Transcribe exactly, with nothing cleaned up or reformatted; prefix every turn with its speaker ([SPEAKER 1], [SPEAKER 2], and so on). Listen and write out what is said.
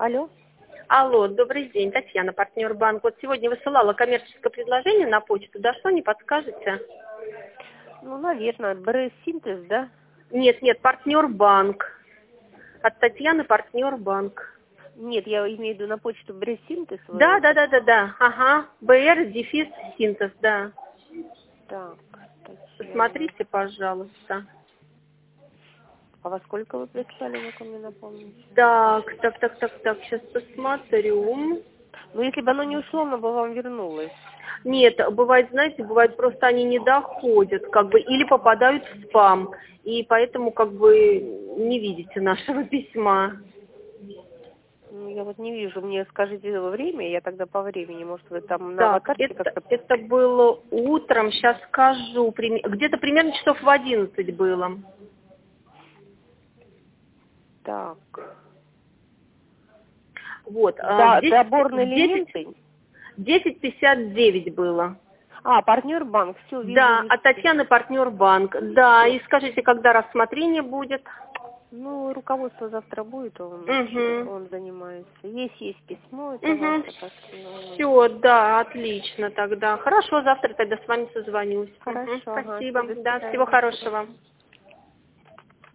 [SPEAKER 1] Алло.
[SPEAKER 2] Алло, добрый день, Татьяна, партнер банк. Вот сегодня высылала коммерческое предложение на почту. Дошло, не подскажете?
[SPEAKER 1] Ну, наверное, Брейс-синтез, да?
[SPEAKER 2] Нет, нет, партнер банк. От Татьяны, партнер банк.
[SPEAKER 1] Нет, я имею в виду на почту Брейс-синтез.
[SPEAKER 2] Да, да, да, да, да. Ага. БР, дефис, синтез, да.
[SPEAKER 1] Так, Татьяна.
[SPEAKER 2] Посмотрите, пожалуйста.
[SPEAKER 1] А во сколько вы прислали, вы мне напомните?
[SPEAKER 2] Так, так, так, так, так, сейчас посмотрю.
[SPEAKER 1] Ну, если бы оно не ушло, оно бы вам вернулось.
[SPEAKER 2] Нет, бывает, знаете, бывает просто они не доходят, как бы, или попадают в спам, и поэтому, как бы, не видите нашего письма.
[SPEAKER 1] Ну, я вот не вижу. Мне скажите время, я тогда по времени, может, вы там на
[SPEAKER 2] Так,
[SPEAKER 1] аватарке
[SPEAKER 2] это,
[SPEAKER 1] как-то...
[SPEAKER 2] это было утром, сейчас скажу, прим- где-то примерно часов в одиннадцать было.
[SPEAKER 1] Так.
[SPEAKER 2] Вот, а, в
[SPEAKER 1] Да,
[SPEAKER 2] десять
[SPEAKER 1] доборные
[SPEAKER 2] в десять
[SPEAKER 1] элементы.
[SPEAKER 2] десять пятьдесят девять было.
[SPEAKER 1] А, партнер банк, все, вижу,
[SPEAKER 2] Да,
[SPEAKER 1] вижу.
[SPEAKER 2] от Татьяны партнер банк. Да,
[SPEAKER 1] Всё.
[SPEAKER 2] и скажите, когда рассмотрение будет?
[SPEAKER 1] Ну, руководство завтра будет, он,
[SPEAKER 2] Угу.
[SPEAKER 1] он занимается. Есть, есть письмо, это
[SPEAKER 2] Угу.
[SPEAKER 1] ваше, так что... ну,
[SPEAKER 2] Все, да, отлично тогда. Хорошо, завтра тогда с вами созвонюсь. Мгм.
[SPEAKER 1] Хорошо, ага, все,
[SPEAKER 2] Спасибо.
[SPEAKER 1] до
[SPEAKER 2] Да, всего
[SPEAKER 1] свидания.
[SPEAKER 2] хорошего.